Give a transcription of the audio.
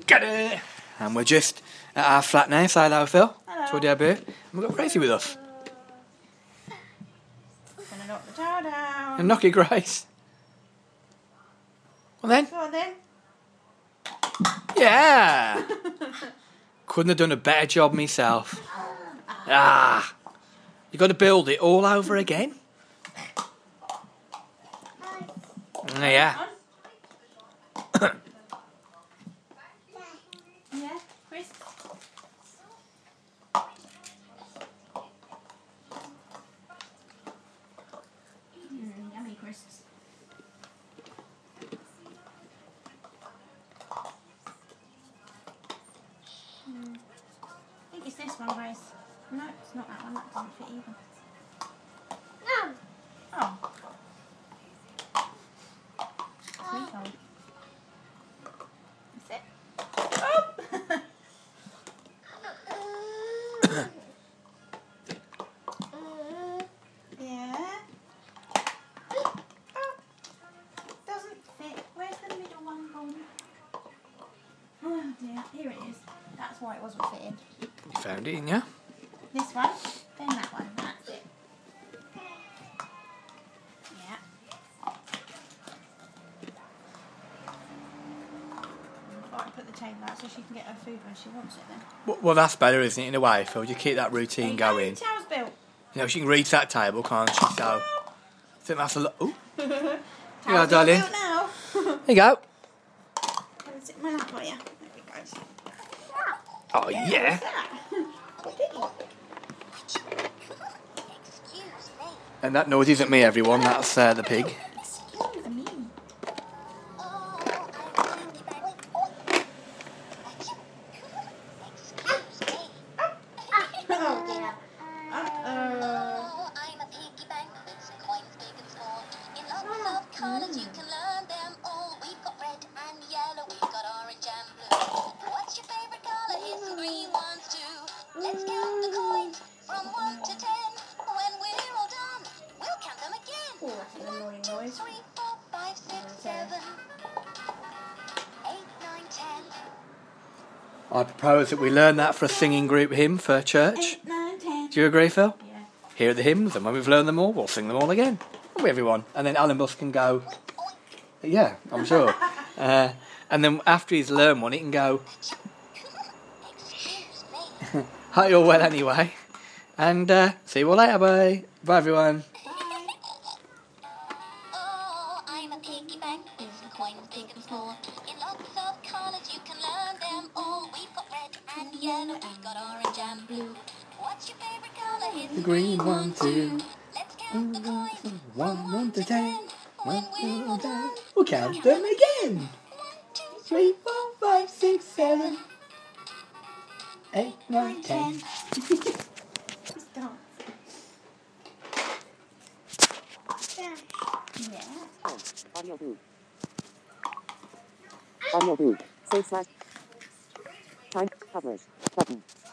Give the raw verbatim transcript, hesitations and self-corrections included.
Get it! And we're just at our flat now. Say hello, Phil. Hello. Told you how And we've got Gracie with us. Gonna knock the tower down. And knock it, Grace. Well then. Go on then. Yeah! Couldn't have done a better job myself. Ah! You got to build it all over again. Yeah. Yeah, Chris. Mm, yummy crisps. Mm. I think it's this one, Grace. No, it's not that one. That doesn't fit either. No. Oh. Sweet old. That's it. Oh! Yeah. Oh. Doesn't fit. Where's the middle one gone? Oh dear. Here it is. That's why it wasn't fitting. You found it, didn't you? This one, then that one. That's it. Yeah. I'll put the table out so she can get her food when she wants it then. Well, well, that's better, isn't it, in a way, Phil? You keep that routine There you go, going. the tower's built. You know, she can reach that table, can't she? So, I think that's a lot. Ooh. Here you go, Tower's darling. built now. There you go. Can I sit in my lap for you? There we go. Oh, yeah. What's that? And that noise isn't me, everyone. That's uh, the pig. Excuse me. Oh dear. Uh-oh. I'm a piggy bank with some coins big and small. In lots of colours you can learn them all. We've got red and yellow, we've got orange and blue. What's your favourite colour? Here's some green ones too. Let's count the coins from one to ten. When we're all done, we'll count them again. Oh, that's an annoying One, two, noise. three, four, five, six, seven, eight, nine, ten. I propose that we learn that for a singing group hymn for church. Eight, nine, ten. Do you agree, Phil? Yeah. Hear the hymns, and when we've learned them all, we'll sing them all again. Won't we, everyone? And then Alan Bus can go, yeah, I'm sure. uh, and then after he's learned one, he can go, Excuse me. hi, all well anyway. And uh, see you all later, bye. Bye, everyone. Oh, I'm a piggy bank with some coins big and small. In lots of colours you can learn them all. We've got red and yellow, we've got orange and blue. What's your favourite colour? Here's The green one, too. Let's count the coins. One, one to ten. When we're all done, We'll count them again. one, two, Three, four, five, six, seven, eight, nine, ten. Just dance. Yeah. Audio booth. Audio booth. Save slash. Time. Publish. Button.